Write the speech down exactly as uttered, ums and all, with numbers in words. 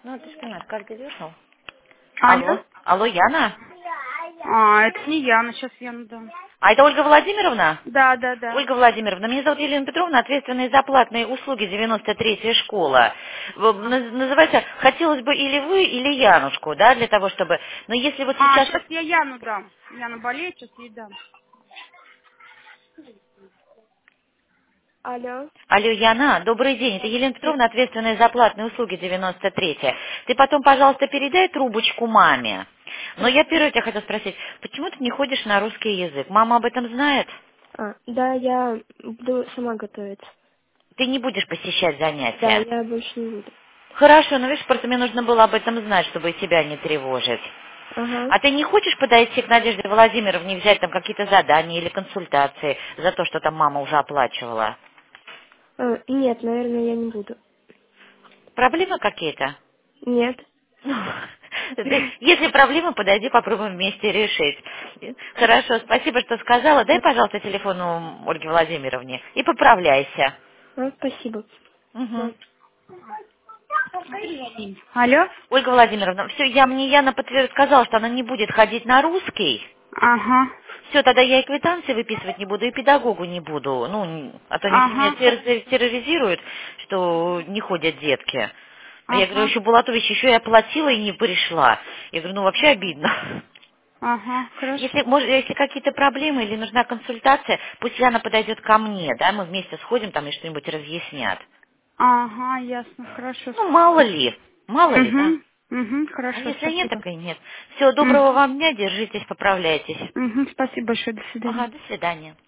Ну, ты же понимаешь, каждый вышел. Алло? Алло. Алло, Яна? А, это не Яна, сейчас Яну дам. А это Ольга Владимировна? Да, да, да. Ольга Владимировна, меня зовут Елена Петровна, ответственная за платные услуги девяносто третья школа. В- наз- Называется, хотелось бы или вы, или Янушку, да, для того, чтобы... Но если вот А, сейчас... сейчас я Яну дам. Яна болеет, сейчас ей дам. Алло. Алло, Яна, добрый день. Это Елена Петровна, ответственная за платные услуги девяносто третья. Ты потом, пожалуйста, передай трубочку маме. Но я первое тебя хотела спросить, почему ты не ходишь на русский язык? Мама об этом знает? А, да, я буду сама готовить. Ты не будешь посещать Да, занятия? я больше не буду. Хорошо, но видишь, просто мне нужно было об этом знать, чтобы тебя не тревожить. Ага. А ты не хочешь подойти к Надежде Владимировне, взять там какие-то задания или консультации за то, что там мама уже оплачивала? А, нет, наверное, я не буду. Проблемы какие-то? Нет. Ну, ты- Если проблемы, подойди, попробуем вместе решить. Хорошо, спасибо, что сказала. Дай, пожалуйста, телефон у Ольге Владимировне и поправляйся. А, спасибо. Мгм. Да. Алло? Ольга Владимировна, все, я мне Яна подтвер- сказала, что она не будет ходить на русский. Ага. Все, тогда я и квитанции выписывать не буду, и педагогу не буду. Ну, н- а то они все меня Ага. терр- терроризируют, что не ходят детки. А я говорю, Ага. еще Булатович, еще и оплатила и не пришла. Я говорю, ну вообще обидно. Ага. Если, Хорошо. может, если какие-то проблемы или нужна консультация, пусть Яна подойдет ко мне, да, мы вместе сходим там и что-нибудь разъяснят. Ага, ясно. Хорошо, Ну, мало спасибо. ли, мало ли, да. Угу. Угу. А Хорошо, если нет, спасибо. так и нет. Всего доброго Угу. вам дня, держитесь, поправляйтесь. Угу. Спасибо большое. До свидания. Ага, до свидания.